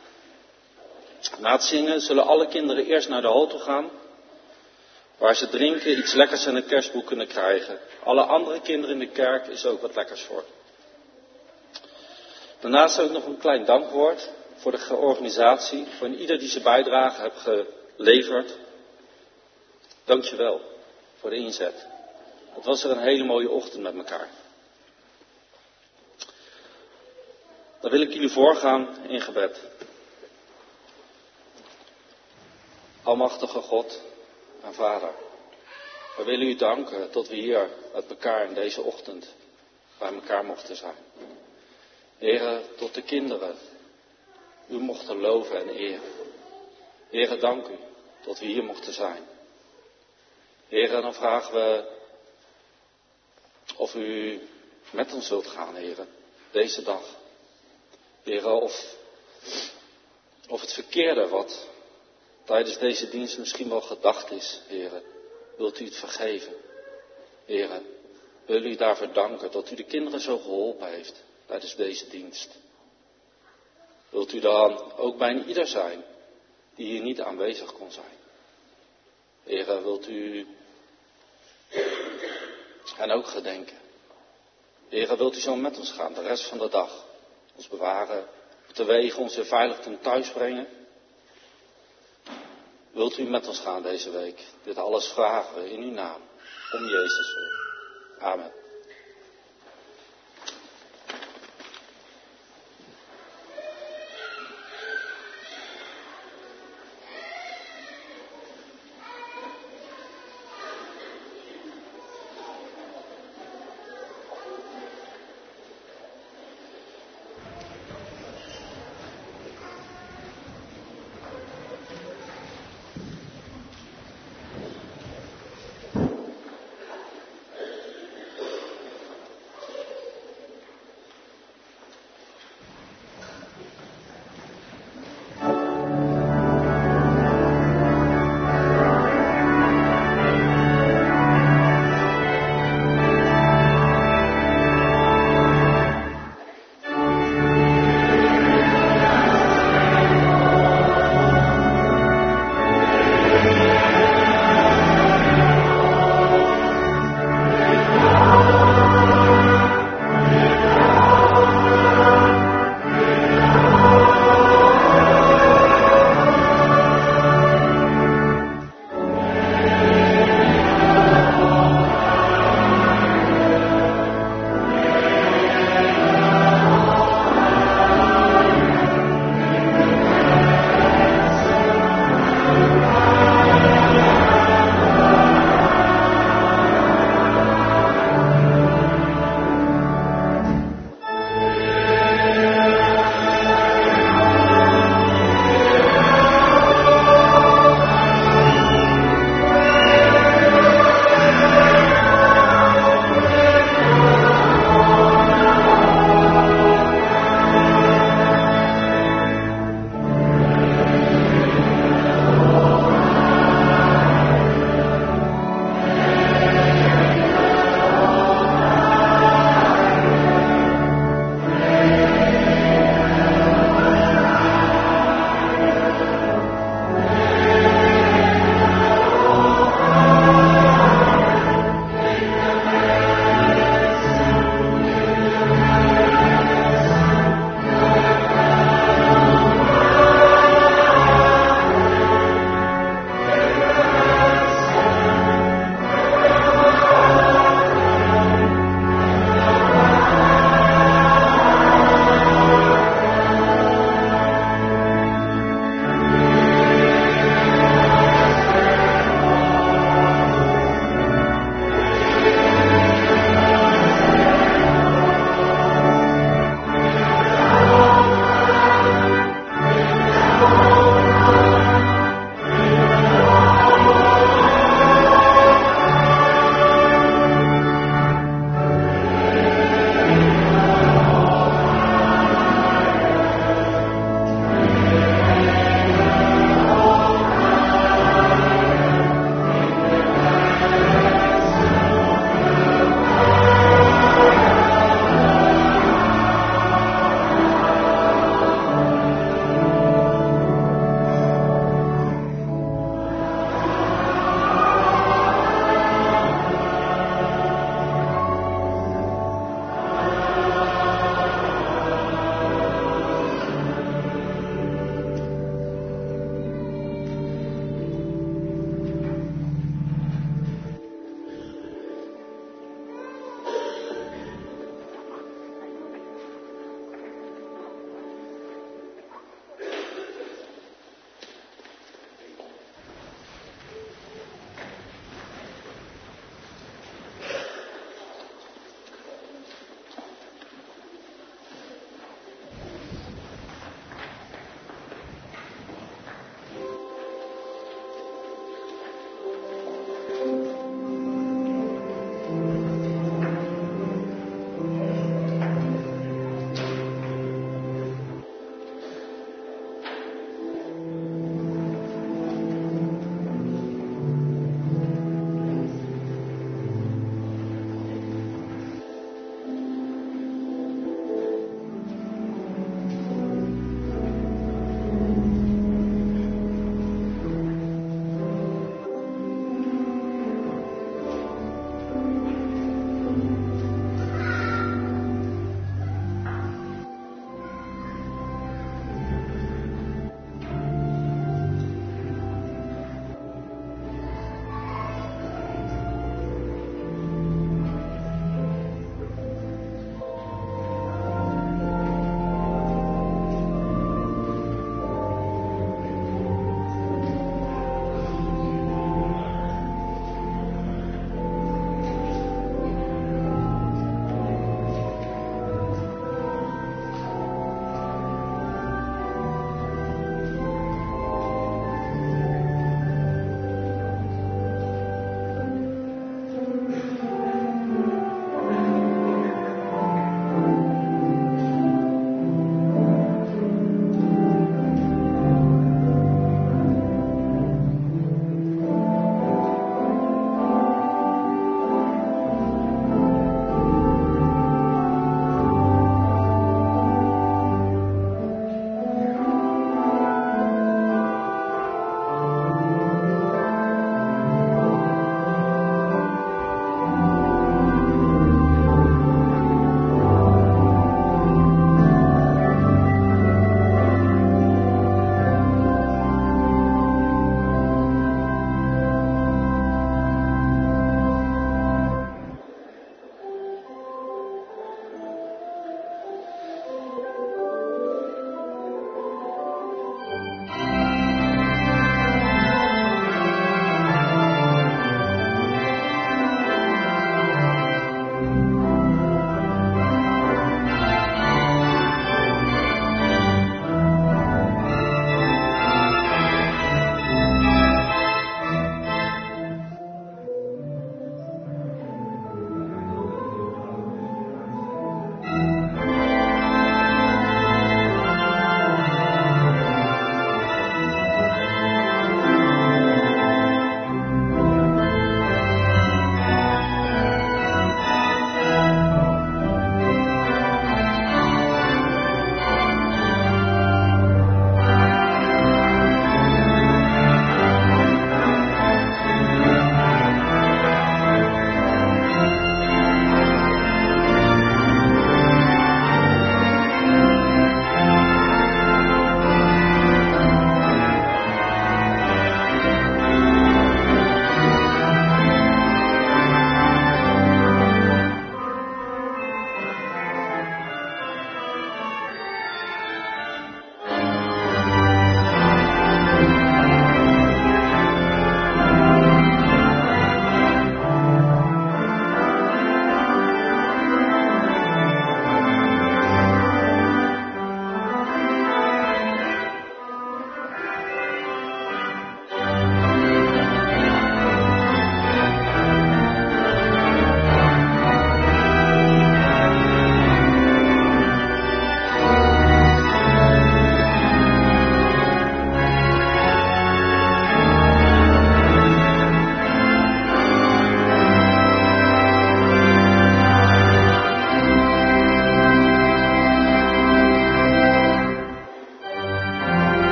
Na het zingen zullen alle kinderen eerst naar de hal toe gaan, waar ze drinken, iets lekkers en een kerstboek kunnen krijgen. Alle andere kinderen in de kerk is ook wat lekkers voor. Daarnaast heb ik nog een klein dankwoord voor de organisatie, voor ieder die zijn bijdrage heeft geleverd. Dank je wel voor de inzet. Het was er een hele mooie ochtend met elkaar. Dan wil ik jullie voorgaan in gebed. Almachtige God en Vader, we willen u danken dat we hier met elkaar in deze ochtend bij elkaar mochten zijn. Heren, tot de kinderen u mochten loven en eren. Heren, dank u dat we hier mochten zijn. Heren, dan vragen we of u met ons wilt gaan, heren, deze dag. Heren, of het verkeerde wat tijdens deze dienst misschien wel gedacht is, heren, wilt u het vergeven. Heren, wil u daarvoor danken dat u de kinderen zo geholpen heeft tijdens deze dienst. Wilt u dan ook bij een ieder zijn die hier niet aanwezig kon zijn. Heren, wilt u hen ook gedenken. Heren, wilt u zo met ons gaan de rest van de dag. Ons bewaren, op de wegen ons weer veilig ten thuis brengen. Wilt u met ons gaan deze week? Dit alles vragen we in uw naam. Om Jezus wil. Amen.